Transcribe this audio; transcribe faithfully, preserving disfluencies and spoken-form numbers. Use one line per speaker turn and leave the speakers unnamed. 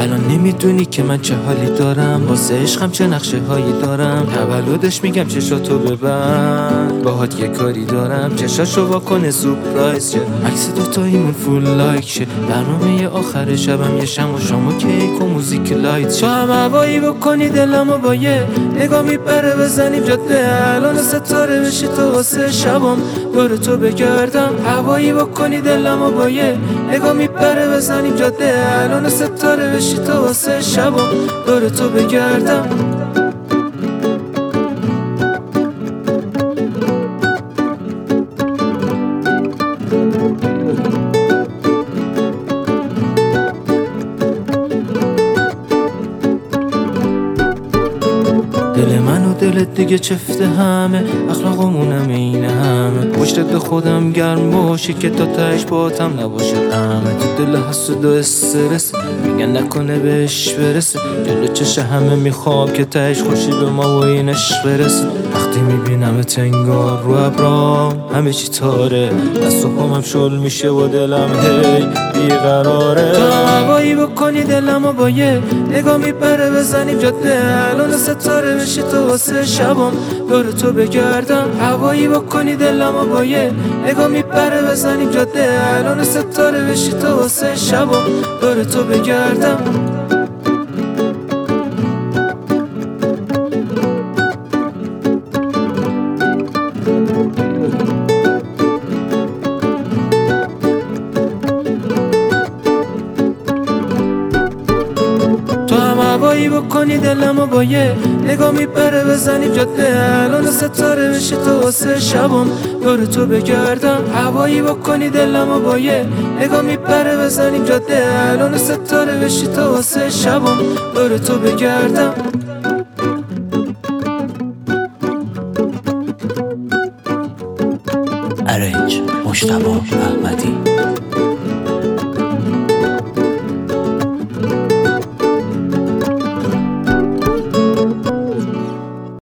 الان نمیدونی که من چه حالی دارم، واسه عشقم چه نقشه هایی دارم. تولدش میگم چشاتو ببند، باهات یه کاری دارم، چشاشو واکنه سورپرایز شه، عکس دوتاییمون فول لایک شه. برنامه آخر شبم یه شم و شام و کیک و موزیک لایت شه. هم هوایی بکنی دلمو با یه نگاه میبره بزنیم جاده، الان ستاره بشی تو واسه شبم دور تو بگردم. هوایی بکنی دلمو با یه نگاه میبره بزنیم جاده، الان ستاره بشی تو واسه شبم دور تو بگردم. دل من و دلت دیگه چفته همه، اخلاقمونم این همه، پشتت به خودم گرم باشی که تا تهش باتم نباشه همه. تو دل حسود و استرس میگن نکنه بهش برسه، جلو چش همه میخوام که تهش خوشی به ما و اینش برسه. وقتی میبینم تنگار رو ابرام همه چی تاره، دست و پامم شل میشه و دلم هی بیقراره. تو هم هوایی بکنی دلمو با یه نگاه میبره بزنیم جاده، الان ستاره بشی تو واسه شبم دور تو بگردم. هوایی بکنی دلمو با یه نگاه میبره بزنیم جاده، الان ستاره بشی تو واسه شبم دور تو بگردم. تو هم هوایی بکنی دلمو با یه نگاه میبره بزنیم جاده، الان ستاره بشی تو واسه شبم دور تو بگردم. هوایی بکنی دلمو با یه نگاه میبره بزنیم جاده، الان ستاره بشی تو واسه شبم دور تو بگردم.
ارنج مجتبی احمدی.